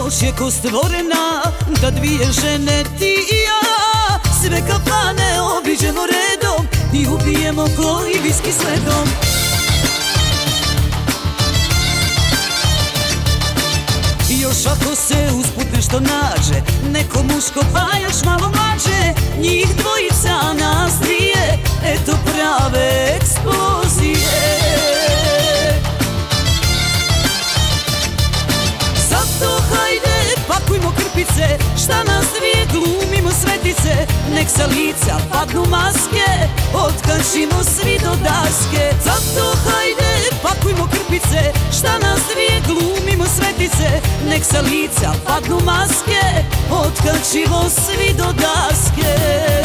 noć je ko stvorena da dvije žene ti i ja sve kafane obiđemo redom i ubijemo koji viski sledom. I još ako se usput nešto nađe, neko muško pa još malo mlađe, njih dvojica nas dvije, eto prave eksplozije. Zato hajde pakujmo krpice, šta nas dvije glumimo svetice, nek sa lica padnu maske, otkačimo svi do daske. Zato hajde pakujmo krpice, šta nas dvije glumimo svetice, nek sa lica padnu maske, otkačimo svi do daske.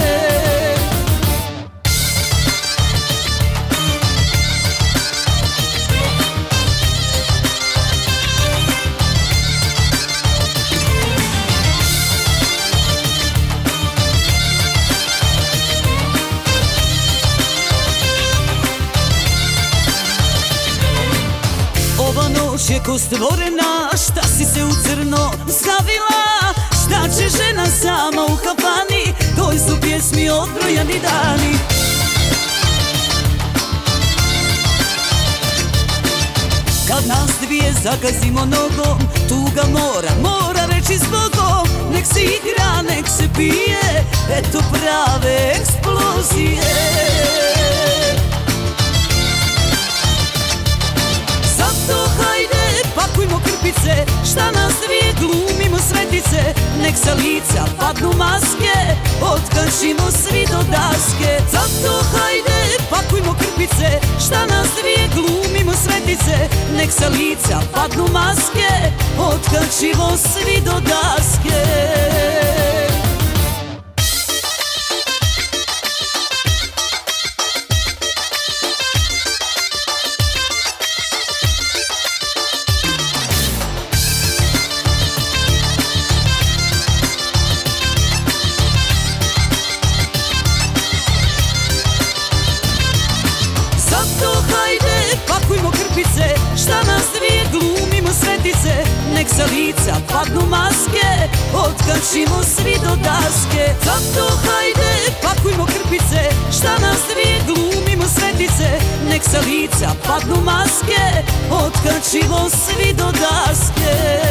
Ova noć je ko stvorena, šta si se u crno zavila, šta će žena sama u kafani, toj su pjesmi odbrojani dani. Kad nas dvije zagazimo nogom, tuga mora reći zbogom, nek se igra, nek se pije, eto prave eksplozije. Zato hajde pakujmo krpice, šta nas dvije glumimo svetice, nek sa lica padnu maske, otkačimo svi do daske. Zato hajde pakujmo krpice, šta nas dvije glumimo svetice, nek sa lica padnu maske, otkačimo svi do daske. Zato hajde pakujmo krpice, šta nas dvije glumimo svetice, nek sa lica padnu maske, otkačimo svi do daske. Zato hajde pakujmo krpice, šta nas dvije glumimo svetice, nek sa lica padnu maske, otkačimo svi do daske.